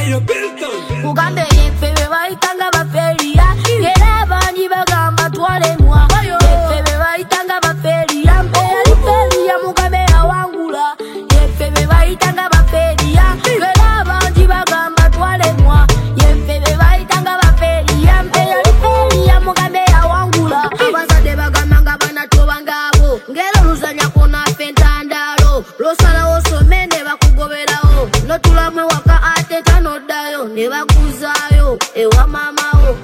Ayo Bilton Kugambe yefebe baitanga baferia Gera bani bagamba twale mwa Yefebe baitanga baferia Mbeya liferia mugambe ya wangula Yefebe baitanga baferia Gera bani bagamba twale mwa Yefebe baitanga baferia Mbeya liferia mugambe ya wangula Abazade bagamba nga banatoba ngabo Ngero luzanya kona fentandalo Losala osomene bakugoberaho Notulamwe waka ate tanodayo Neba kuzayo ewa mamao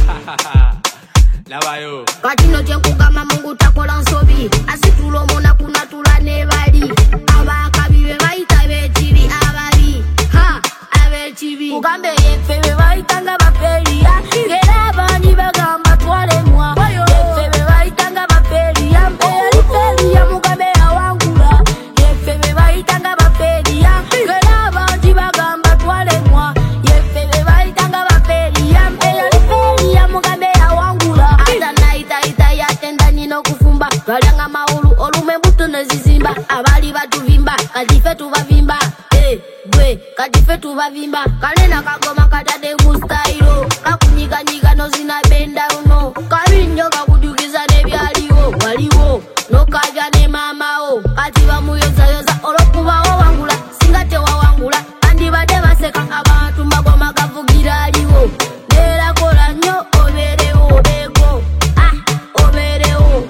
Labayo Katino tenkugama mungu takola nsobi Asitulo mona kunatula nebali Abakabibe baita bechibi abali Ha abechibi Kugambe yefebe baitanga baferia Gera bani bagamba twale mwa Yefebe baitanga baferia Mbeya liferia mugambe ya wangula Yefebe baitanga baferia Gera bani bagamba twale mwa Yefebe baitanga baferia Mbeya liferia mugambe ya wangula Ata naita yatenda nino kufumba Galyanga maulu olume mbuto nezizimba Abali batuvimba katife tubavimba Gwe katife tubavimba Kalena kagoma katade mustailo Kakunyiga no zina benda uno Kabinyo kakujukiza nebyaliwo Waliwo nokaja ne mamao Katiba muyoza olokuba wawangula Singate wawangula Andi bade baseka abantu magoma kavugira aliwo Dera kola nyo oberewo bego oberewo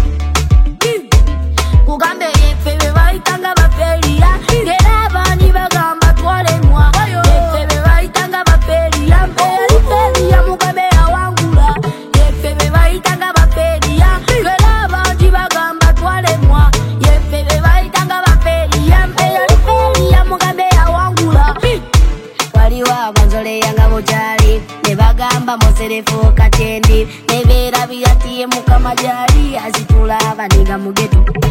Kugambe yefebe baitanga baferia Gera bani bagamba twale mwa Yefebe baitanga baferia Mbeya liferia mugambe ya wangula Yefebe baitanga baferia Gera bani bagamba twale mwa Yefebe baitanga baferia Mbeya liferia mugambe ya wangula Waliwa abanzole yanga bojali Nebagamba moserefu katendi Nebera biyatiye mukamajali Azitula abaniga mugeto